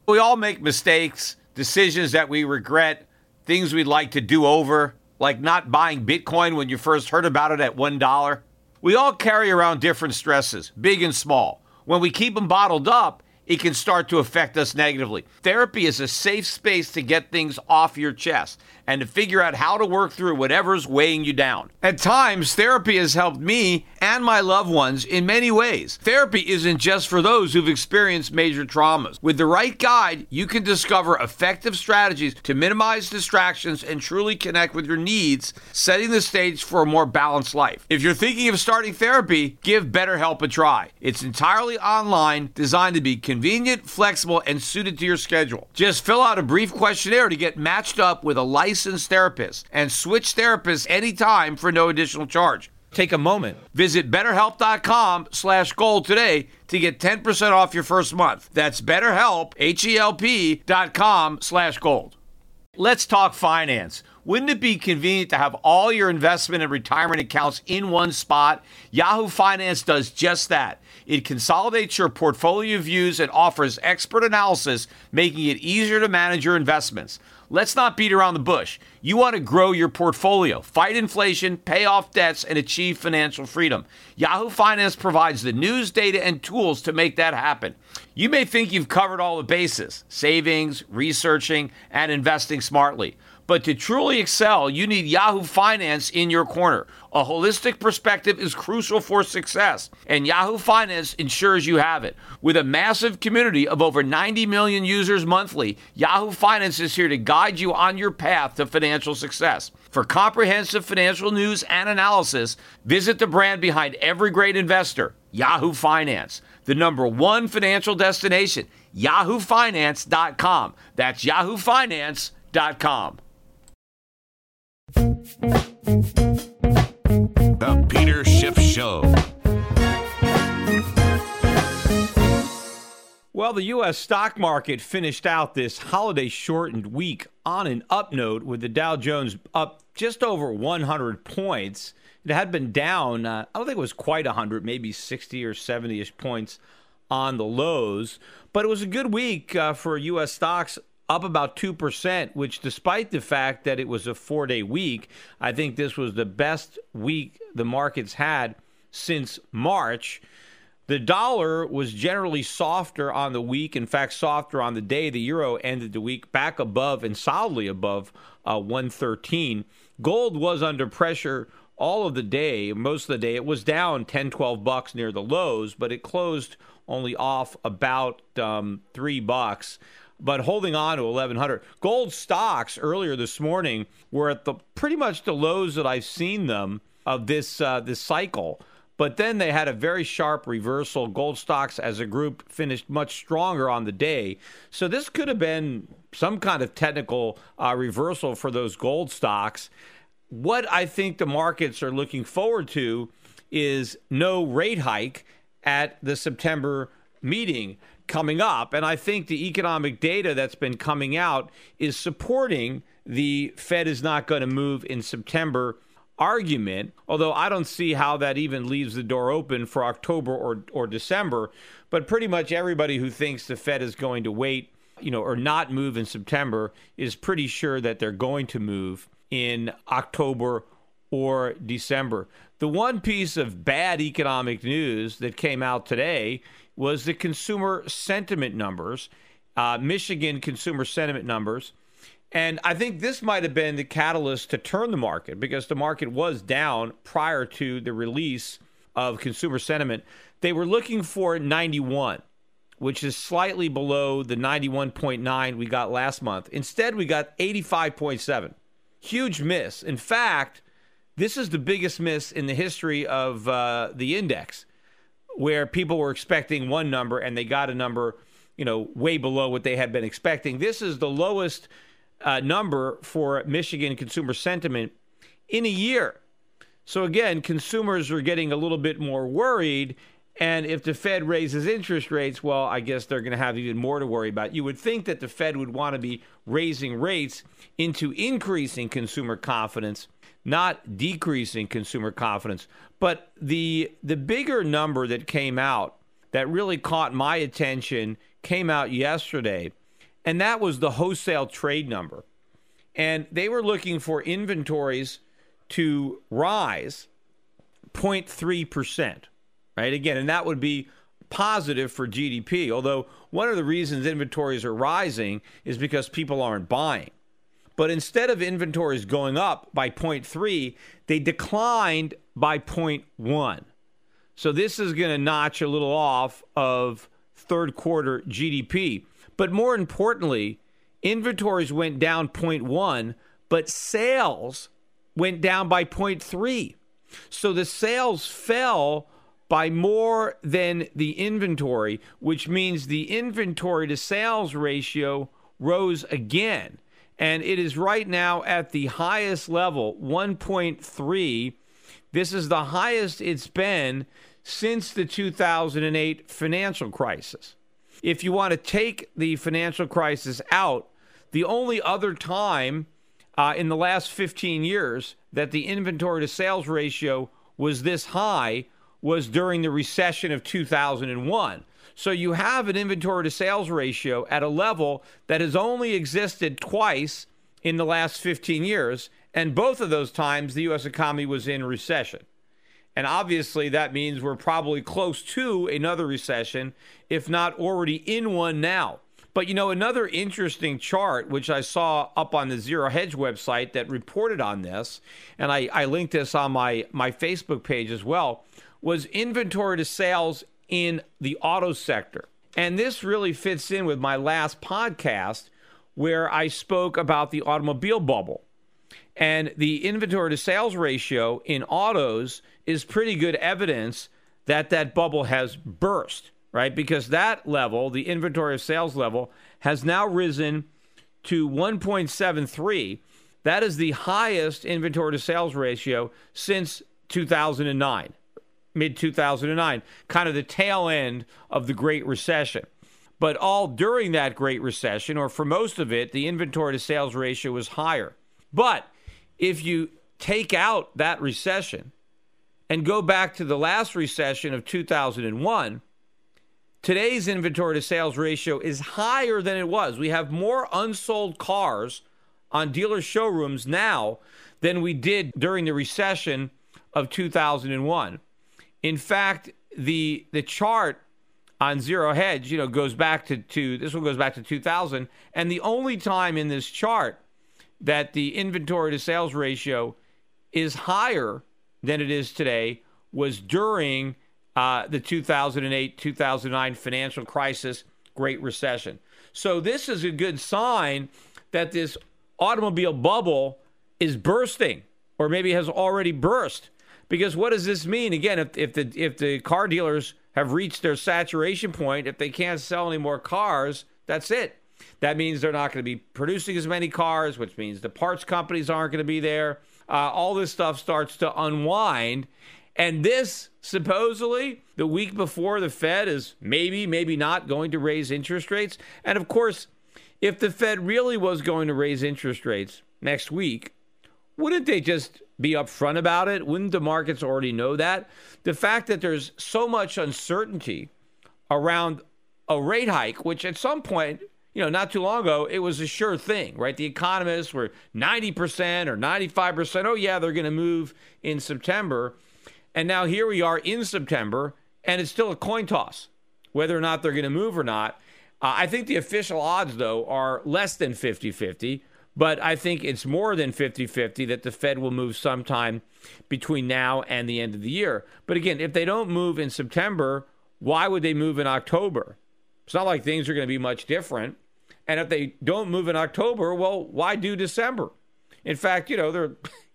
We all make mistakes, decisions that we regret, things we'd like to do over, like not buying Bitcoin when you first heard about it at $1. We all carry around different stresses, big and small. When we keep them bottled up, it can start to affect us negatively. Therapy is a safe space to get things off your chest and to figure out how to work through whatever's weighing you down. At times, therapy has helped me and my loved ones in many ways. Therapy isn't just for those who've experienced major traumas. With the right guide, you can discover effective strategies to minimize distractions and truly connect with your needs, setting the stage for a more balanced life. If you're thinking of starting therapy, give BetterHelp a try. It's entirely online, designed to be convenient, flexible, and suited to your schedule. Just fill out a brief questionnaire to get matched up with a licensed therapist and switch therapists anytime for no additional charge. Take a moment. Visit BetterHelp.com/gold today to get 10% off your first month. That's BetterHelp, HELP.com/gold. Let's talk finance. Wouldn't it be convenient to have all your investment and retirement accounts in one spot? Yahoo Finance does just that. It consolidates your portfolio views and offers expert analysis, making it easier to manage your investments. Let's not beat around the bush. You want to grow your portfolio, fight inflation, pay off debts, and achieve financial freedom. Yahoo Finance provides the news, data, and tools to make that happen. You may think you've covered all the bases, savings, researching, and investing smartly. But to truly excel, you need Yahoo Finance in your corner. A holistic perspective is crucial for success, and Yahoo Finance ensures you have it. With a massive community of over 90 million users monthly, Yahoo Finance is here to guide you on your path to financial success. For comprehensive financial news and analysis, visit the brand behind every great investor, Yahoo Finance, the #1 financial destination, yahoofinance.com. That's yahoofinance.com. The Peter Schiff Show. Well, the U.S. stock market finished out this holiday-shortened week on an up note, with the Dow Jones up just over 100 points. It had been down, I don't think it was quite 100, maybe 60 or 70-ish points on the lows. But it was a good week for U.S. stocks, up about 2%, which despite the fact that it was a 4-day week, I think this was the best week the markets had since March. The dollar was generally softer on the week, in fact, softer on the day. The euro ended the week back above and solidly above 113. Gold was under pressure all of the day, most of the day. It was down 10, 12 bucks near the lows, but it closed only off about $3. But holding on to 1,100. Gold stocks earlier this morning were at the pretty much the lows that I've seen them of this cycle. But then they had a very sharp reversal. Gold stocks as a group finished much stronger on the day. So this could have been some kind of technical reversal for those gold stocks. What I think the markets are looking forward to is no rate hike at the September meeting coming up. And I think the economic data that's been coming out is supporting the Fed is not going to move in September argument, although I don't see how that even leaves the door open for October or December. But pretty much everybody who thinks the Fed is going to wait, or not move in September is pretty sure that they're going to move in October or December. The one piece of bad economic news that came out today was the consumer sentiment numbers, Michigan consumer sentiment numbers. And I think this might have been the catalyst to turn the market, because the market was down prior to the release of consumer sentiment. They were looking for 91, which is slightly below the 91.9 we got last month. Instead, we got 85.7. Huge miss. In fact, this is the biggest miss in the history of the index, where people were expecting one number and they got a number, way below what they had been expecting. This is the lowest number for Michigan consumer sentiment in a year. So again, consumers are getting a little bit more worried. And if the Fed raises interest rates, well, I guess they're going to have even more to worry about. You would think that the Fed would want to be raising rates into increasing consumer confidence, not decreasing consumer confidence. But the bigger number that came out that really caught my attention came out yesterday. and that was the wholesale trade number. And they were looking for inventories to rise 0.3%, right? Again, and that would be positive for GDP, although one of the reasons inventories are rising is because people aren't buying. But instead of inventories going up by 0.3, they declined by 0.1. So this is going to notch a little off of third quarter GDP. But more importantly, inventories went down 0.1, but sales went down by 0.3. So the sales fell by more than the inventory, which means the inventory to sales ratio rose again. And it is right now at the highest level, 1.3. This is the highest it's been since the 2008 financial crisis. If you want to take the financial crisis out, the only other time in the last 15 years that the inventory to sales ratio was this high was during the recession of 2001. So you have an inventory to sales ratio at a level that has only existed twice in the last 15 years, and both of those times the U.S. economy was in recession. And obviously that means we're probably close to another recession, if not already in one now. But, you know, another interesting chart, which I saw up on the Zero Hedge website that reported on this, and I linked this on my Facebook page as well, was inventory to sales in the auto sector. And this really fits in with my last podcast where I spoke about the automobile bubble. And the inventory to sales ratio in autos is pretty good evidence that that bubble has burst, right? Because that level, the inventory of sales level, has now risen to 1.73. That is the highest inventory to sales ratio since 2009. Mid-2009, kind of the tail end of the Great Recession. But all during that Great Recession, or for most of it, the inventory to sales ratio was higher. But if you take out that recession and go back to the last recession of 2001, today's inventory to sales ratio is higher than it was. We have more unsold cars on dealer showrooms now than we did during the recession of 2001. In fact, the chart on Zero Hedge, goes back to this one goes back to 2000, and the only time in this chart that the inventory to sales ratio is higher than it is today was during the 2008-2009 financial crisis, Great Recession. So this is a good sign that this automobile bubble is bursting, or maybe has already burst. Because what does this mean? Again, if the car dealers have reached their saturation point, if they can't sell any more cars, that's it. That means they're not going to be producing as many cars, which means the parts companies aren't going to be there. All this stuff starts to unwind. And this, supposedly, the week before the Fed is maybe not going to raise interest rates. And of course, if the Fed really was going to raise interest rates next week, wouldn't they just be upfront about it? Wouldn't the markets already know that? The fact that there's so much uncertainty around a rate hike, which at some point, not too long ago, it was a sure thing, right? The economists were 90% or 95%. Oh, yeah, they're going to move in September. And now here we are in September, and it's still a coin toss whether or not they're going to move or not. I think the official odds, though, are less than 50-50. But I think it's more than 50-50 that the Fed will move sometime between now and the end of the year. But again, if they don't move in September, why would they move in October? It's not like things are going to be much different. And if they don't move in October, well, why do December? In fact, they're,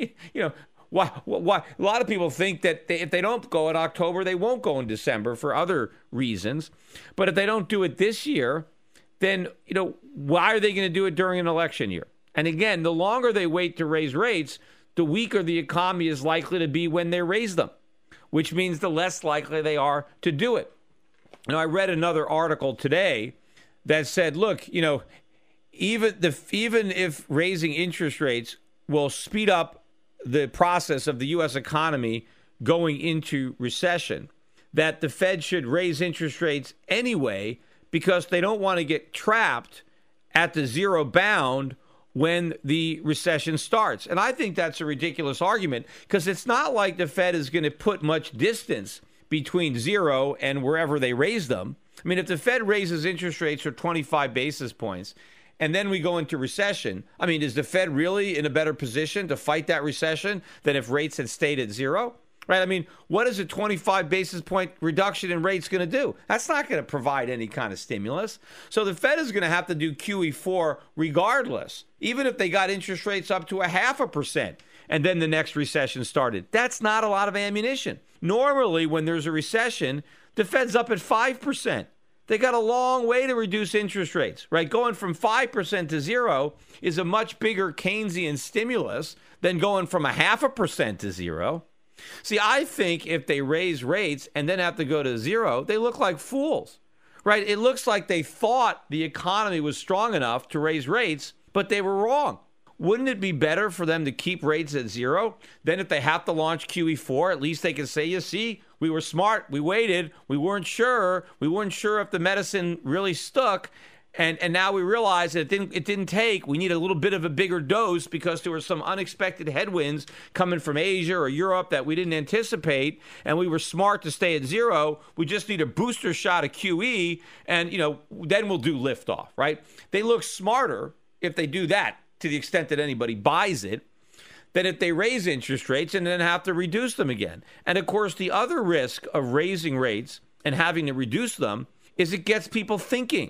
why? A lot of people think that if they don't go in October, they won't go in December for other reasons. But if they don't do it this year, then, why are they going to do it during an election year? And again, the longer they wait to raise rates, the weaker the economy is likely to be when they raise them, which means the less likely they are to do it. I read another article today that said, look, even if raising interest rates will speed up the process of the U.S. economy going into recession, that the Fed should raise interest rates anyway because they don't want to get trapped at the zero bound when the recession starts. And I think that's a ridiculous argument because it's not like the Fed is going to put much distance between zero and wherever they raise them. I mean, if the Fed raises interest rates for 25 basis points and then we go into recession, I mean, is the Fed really in a better position to fight that recession than if rates had stayed at zero? Right? I mean, what is a 25 basis point reduction in rates going to do? That's not going to provide any kind of stimulus. So the Fed is going to have to do QE4 regardless, even if they got interest rates up to 0.5% and then the next recession started. That's not a lot of ammunition. Normally, when there's a recession, the Fed's up at 5%. They got a long way to reduce interest rates, right? Going from 5% to zero is a much bigger Keynesian stimulus than going from 0.5% to zero. See, I think if they raise rates and then have to go to zero, they look like fools, right? It looks like they thought the economy was strong enough to raise rates, but they were wrong. Wouldn't it be better for them to keep rates at zero? Then if they have to launch QE4, at least they can say, you see, we were smart. We waited. We weren't sure. We weren't sure if the medicine really stuck. And now we realize that it didn't take. We need a little bit of a bigger dose because there were some unexpected headwinds coming from Asia or Europe that we didn't anticipate, and we were smart to stay at zero. We just need a booster shot of QE, and then we'll do liftoff, right? They look smarter if they do that to the extent that anybody buys it, than if they raise interest rates and then have to reduce them again. And of course, the other risk of raising rates and having to reduce them is it gets people thinking.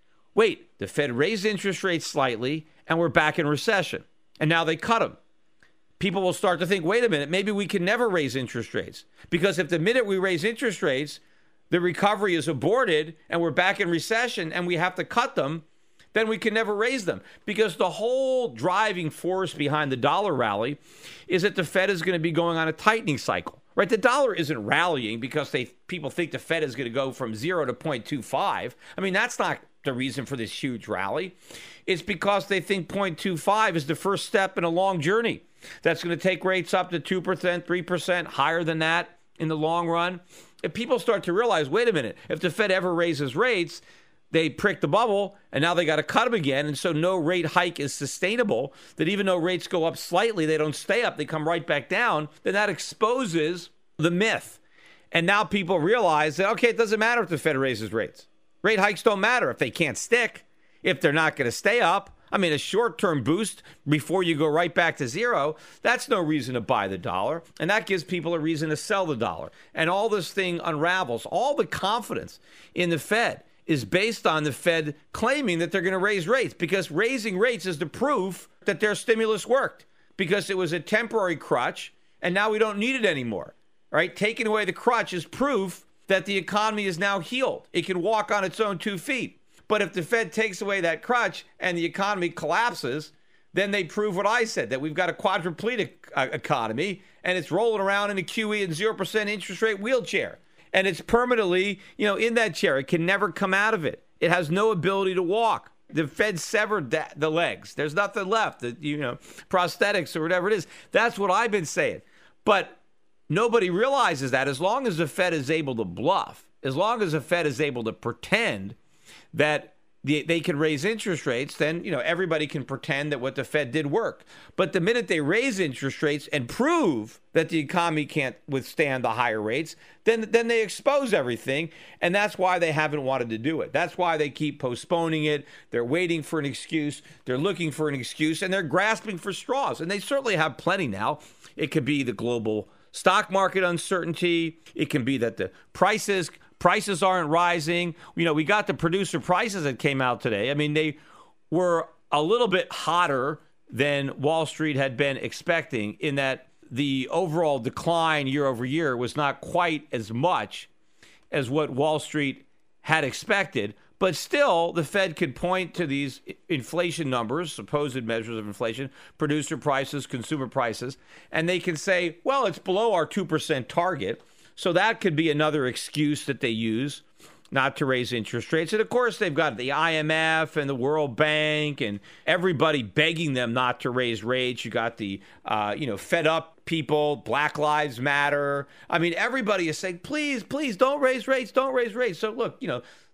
Wait, the Fed raised interest rates slightly and we're back in recession. And now they cut them. People will start to think, wait a minute, maybe we can never raise interest rates. Because if the minute we raise interest rates, the recovery is aborted and we're back in recession and we have to cut them, then we can never raise them. Because the whole driving force behind the dollar rally is that the Fed is going to be going on a tightening cycle. Right? The dollar isn't rallying because people think the Fed is going to go from 0 to 0.25. I mean, that's not the reason for this huge rally. It's because they think 0.25 is the first step in a long journey that's going to take rates up to 2%, 3%, higher than that in the long run. If people start to realize, wait a minute, if the Fed ever raises rates, they prick the bubble, and now they got to cut them again, and so no rate hike is sustainable, that even though rates go up slightly, they don't stay up, they come right back down, then that exposes the myth. And now people realize that, okay, it doesn't matter if the Fed raises rates. Rate hikes don't matter if they can't stick, if they're not going to stay up. I mean, a short-term boost before you go right back to zero, that's no reason to buy the dollar. And that gives people a reason to sell the dollar. And all this thing unravels. All the confidence in the Fed is based on the Fed claiming that they're going to raise rates, because raising rates is the proof that their stimulus worked, because it was a temporary crutch and now we don't need it anymore. Right? Taking away the crutch is proof that the economy is now healed. It can walk on its own 2 feet. But if the Fed takes away that crutch and the economy collapses, then they prove what I said, that we've got a quadriplegic economy and it's rolling around in a QE and 0% interest rate wheelchair. And it's permanently, in that chair. It can never come out of it. It has no ability to walk. The Fed severed the legs. There's nothing left, prosthetics or whatever it is. That's what I've been saying. But nobody realizes that as long as the Fed is able to bluff, as long as the Fed is able to pretend that they can raise interest rates, then everybody can pretend that what the Fed did worked. But the minute they raise interest rates and prove that the economy can't withstand the higher rates, then they expose everything, and that's why they haven't wanted to do it. That's why they keep postponing it. They're waiting for an excuse. They're looking for an excuse, and they're grasping for straws. And they certainly have plenty now. It could be the global stock market uncertainty. It can be that the prices aren't rising. We got the producer prices that came out today. I mean, they were a little bit hotter than Wall Street had been expecting, in that the overall decline year over year was not quite as much as what Wall Street had expected. But still, the Fed could point to these inflation numbers, supposed measures of inflation, producer prices, consumer prices, and they can say, well, it's below our 2% target. So that could be another excuse that they use not to raise interest rates. And of course, they've got the IMF and the World Bank and everybody begging them not to raise rates. You got the, fed up people, Black Lives Matter. I mean, everybody is saying, please, don't raise rates, don't raise rates. So look,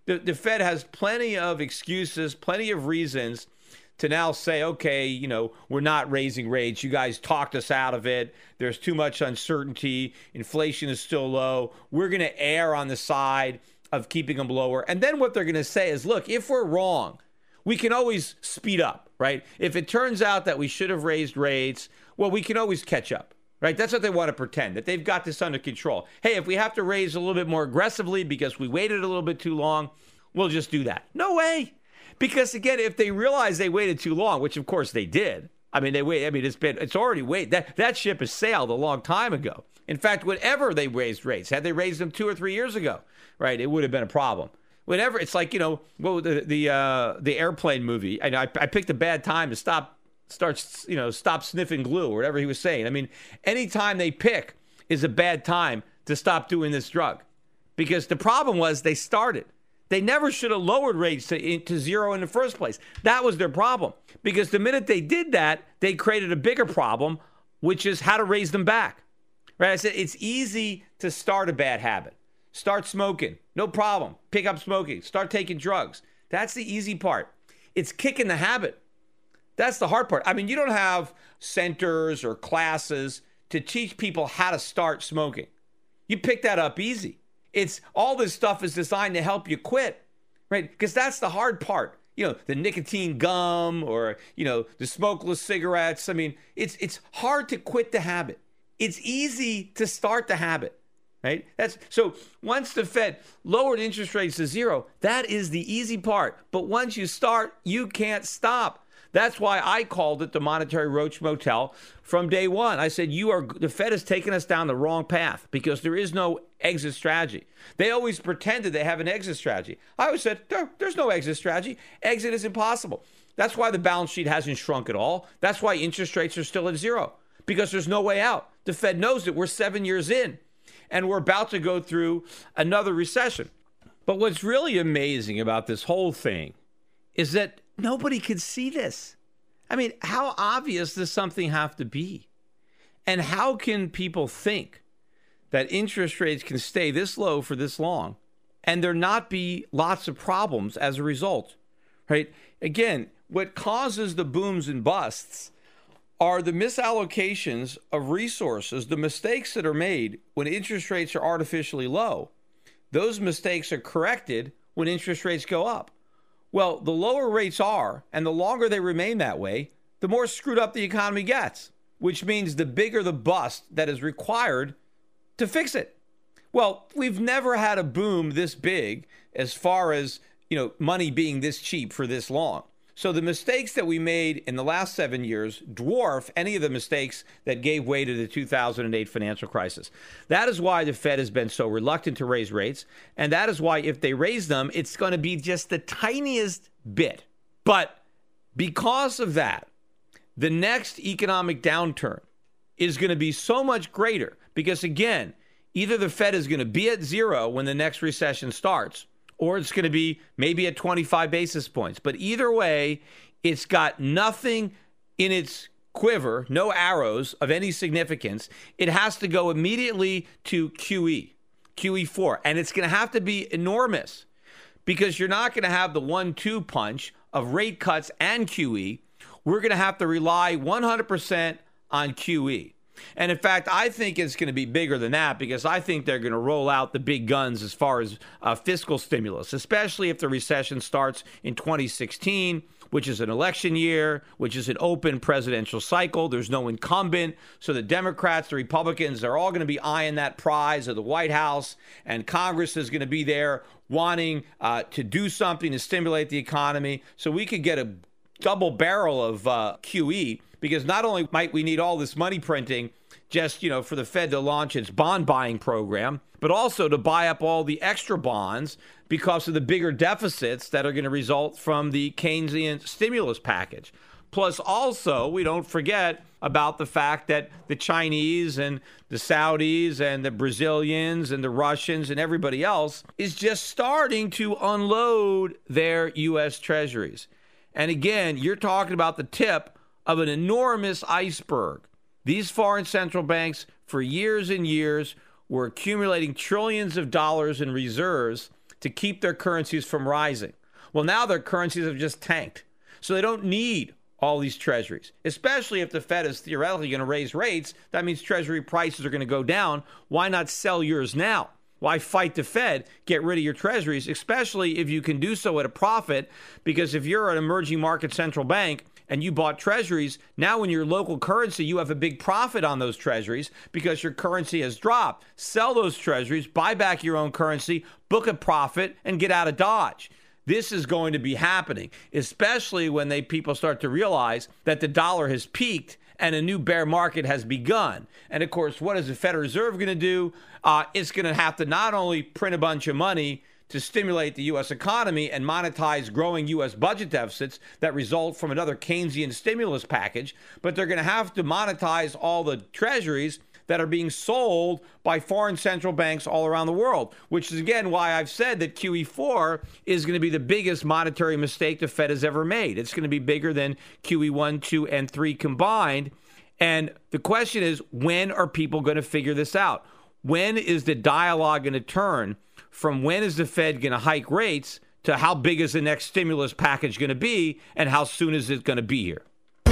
The Fed has plenty of excuses, plenty of reasons to now say, okay, we're not raising rates. You guys talked us out of it. There's too much uncertainty. Inflation is still low. We're going to err on the side of keeping them lower. And then what they're going to say is, look, if we're wrong, we can always speed up, right? If it turns out that we should have raised rates, well, we can always catch up, right? That's what they want to pretend, that they've got this under control. Hey, if we have to raise a little bit more aggressively because we waited a little bit too long, we'll just do that. No way. Because again, if they realize they waited too long, which of course they did, it's already waited. That ship has sailed a long time ago. In fact, whenever they raised rates, had they raised them 2 or 3 years ago, right, it would have been a problem. Whenever it's like, the airplane movie, and I picked a bad time to stop sniffing glue or whatever he was saying. I mean, any time they pick is a bad time to stop doing this drug, because the problem was they started. They never should have lowered rates to zero in the first place. That was their problem, because the minute they did that, they created a bigger problem, which is how to raise them back. Right? I said it's easy to start a bad habit. Start smoking, no problem. Pick up smoking. Start taking drugs. That's the easy part. It's kicking the habit. That's the hard part. I mean, you don't have centers or classes to teach people how to start smoking. You pick that up easy. It's all this stuff is designed to help you quit, right? Because that's the hard part. The nicotine gum or, the smokeless cigarettes. I mean, it's hard to quit the habit. It's easy to start the habit, right? So once the Fed lowered interest rates to zero, that is the easy part. But once you start, you can't stop. That's why I called it the Monetary Roach Motel from day one. I said, the Fed has taken us down the wrong path because there is no exit strategy. They always pretended they have an exit strategy. I always said, there's no exit strategy. Exit is impossible. That's why the balance sheet hasn't shrunk at all. That's why interest rates are still at zero, because there's no way out. The Fed knows that we're 7 years in and we're about to go through another recession. But what's really amazing about this whole thing is that nobody could see this. I mean, how obvious does something have to be? And how can people think that interest rates can stay this low for this long and there not be lots of problems as a result, right? Again, what causes the booms and busts are the misallocations of resources, the mistakes that are made when interest rates are artificially low. Those mistakes are corrected when interest rates go up. Well, the lower rates are, and the longer they remain that way, the more screwed up the economy gets, which means the bigger the bust that is required to fix it. Well, we've never had a boom this big as far as, money being this cheap for this long. So the mistakes that we made in the last 7 years dwarf any of the mistakes that gave way to the 2008 financial crisis. That is why the Fed has been so reluctant to raise rates. And that is why if they raise them, it's going to be just the tiniest bit. But because of that, the next economic downturn is going to be so much greater because, again, either the Fed is going to be at zero when the next recession starts, or it's going to be maybe at 25 basis points. But either way, it's got nothing in its quiver, no arrows of any significance. It has to go immediately to QE4. And it's going to have to be enormous because you're not going to have the 1-2 punch of rate cuts and QE. We're going to have to rely 100% on QE. And in fact, I think it's going to be bigger than that because I think they're going to roll out the big guns as far as fiscal stimulus, especially if the recession starts in 2016, which is an election year, which is an open presidential cycle. There's no incumbent. So the Democrats, the Republicans, they're all going to be eyeing that prize of the White House, and Congress is going to be there wanting to do something to stimulate the economy. So we could get a double barrel of QE. Because not only might we need all this money printing just, for the Fed to launch its bond buying program, but also to buy up all the extra bonds because of the bigger deficits that are going to result from the Keynesian stimulus package. Plus, also, we don't forget about the fact that the Chinese and the Saudis and the Brazilians and the Russians and everybody else is just starting to unload their U.S. treasuries. And again, you're talking about the tip of an enormous iceberg. These foreign central banks, for years and years, were accumulating trillions of dollars in reserves to to keep their currencies from rising. Well, now their currencies have just tanked. So they don't need all these treasuries, especially if the Fed is theoretically going to raise rates. That means treasury prices are going to go down. Why not sell yours now? Why fight the Fed? Get rid of your treasuries, especially if you can do so at a profit. Because if you're an emerging market central bank and you bought treasuries, now in your local currency, you have a big profit on those treasuries because your currency has dropped. Sell those treasuries, buy back your own currency, book a profit, and get out of Dodge. This is going to be happening, especially when people start to realize that the dollar has peaked and a new bear market has begun. And of course, what is the Federal Reserve going to do? It's going to have to not only print a bunch of money to stimulate the U.S. economy and monetize growing U.S. budget deficits that result from another Keynesian stimulus package, but they're going to have to monetize all the treasuries that are being sold by foreign central banks all around the world, which is, again, why I've said that QE4 is going to be the biggest monetary mistake the Fed has ever made. It's going to be bigger than QE1, 2, and 3 combined. And the question is, when are people going to figure this out? When is the dialogue going to turn from when is the Fed going to hike rates to how big is the next stimulus package going to be and how soon is it going to be here?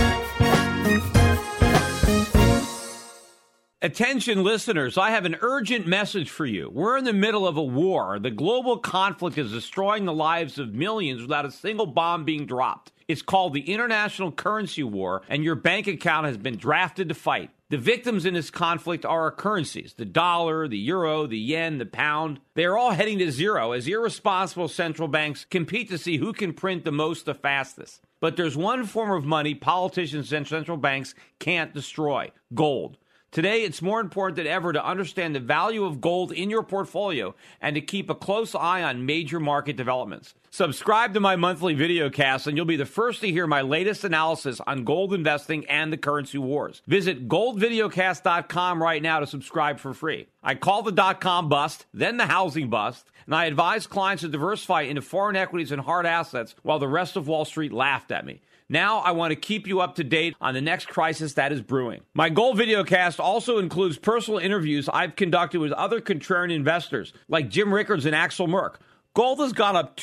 Attention listeners, I have an urgent message for you. We're in the middle of a war. The global conflict is destroying the lives of millions without a single bomb being dropped. It's called the International Currency War, and your bank account has been drafted to fight. The victims in this conflict are our currencies, the dollar, the euro, the yen, the pound. They are all heading to zero as irresponsible central banks compete to see who can print the most the fastest. But there's one form of money politicians and central banks can't destroy: gold. Today, it's more important than ever to understand the value of gold in your portfolio and to keep a close eye on major market developments. Subscribe to my monthly videocast and you'll be the first to hear my latest analysis on gold investing and the currency wars. Visit goldvideocast.com right now to subscribe for free. I call the dot-com bust, then the housing bust, and I advise clients to diversify into foreign equities and hard assets while the rest of Wall Street laughed at me. Now I want to keep you up to date on the next crisis that is brewing. My Gold Videocast also includes personal interviews I've conducted with other contrarian investors like Jim Rickards and Axel Merck. Gold has gone up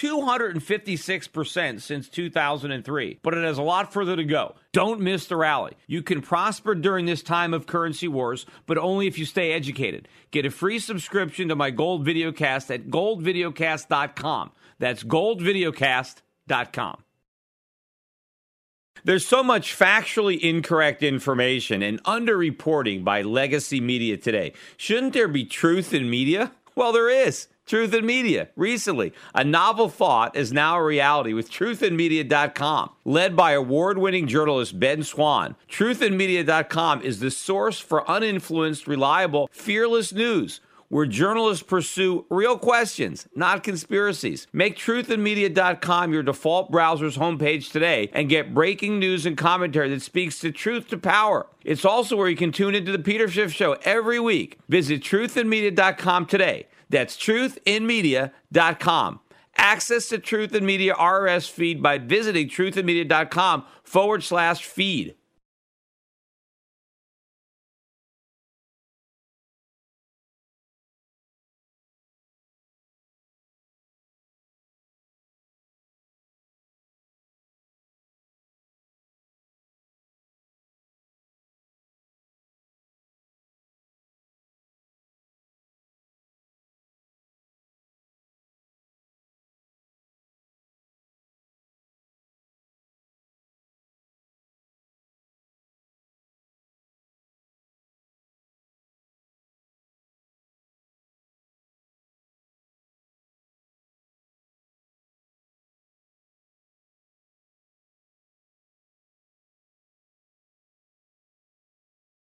256% since 2003, but it has a lot further to go. Don't miss the rally. You can prosper during this time of currency wars, but only if you stay educated. Get a free subscription to my Gold Videocast at goldvideocast.com. That's goldvideocast.com. There's so much factually incorrect information and underreporting by legacy media today. Shouldn't there be truth in media? Well, there is. Truth in Media. Recently, a novel thought is now a reality with truthinmedia.com. Led by award-winning journalist Ben Swan, truthinmedia.com is the source for uninfluenced, reliable, fearless news, where journalists pursue real questions, not conspiracies. Make truthinmedia.com your default browser's homepage today and get breaking news and commentary that speaks the truth to power. It's also where you can tune into the Peter Schiff Show every week. Visit truthinmedia.com today. That's truthinmedia.com. Access to Truth in Media RSS feed by visiting truthinmedia.com/feed.